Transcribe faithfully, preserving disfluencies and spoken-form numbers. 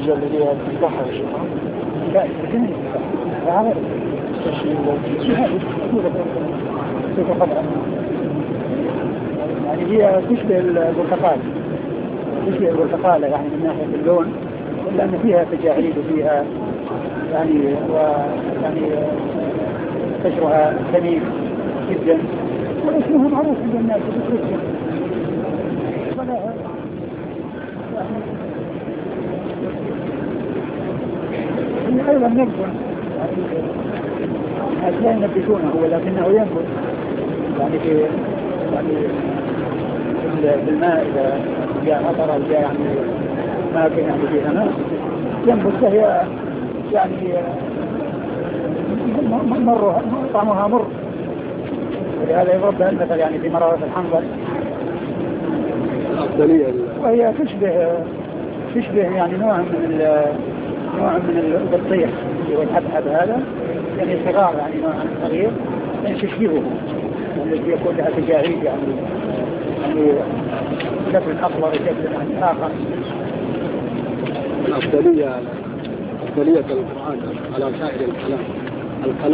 الحجة اللي هي تفتحها يا شيخ؟ لا تفتحها لا غير يعني هي تشبه البرتقال تشبه البرتقالة يعني من ناحية اللون، لأن فيها تجاعيد وفيها يعني ويعني قشرها ثمين جدا واسمها معروف عند الناس بتركها. يعني أيضا نبذ لا ينبذونه ولكنه ينبذ يعني في يعني في الماء إذا جاء مطر أو جاء يعني ما كان يعني فيها ماء ينبذ، فهي يعني مر طعمها مر، ولهذا يضرب بها المثل يعني في مرارة الحنظل. الأفضلية وهي تشبه تشبه يعني نوع من نوع من البطيخ والحبحب هذا يعني صغار يعني نوع صغير يعني تشبهه الذي يكون لها تجاعيد يعني يعني شكل أصغر شكل يعني آخر. الأفضلية أفضلية القرآن على سائر الكلام. الكلام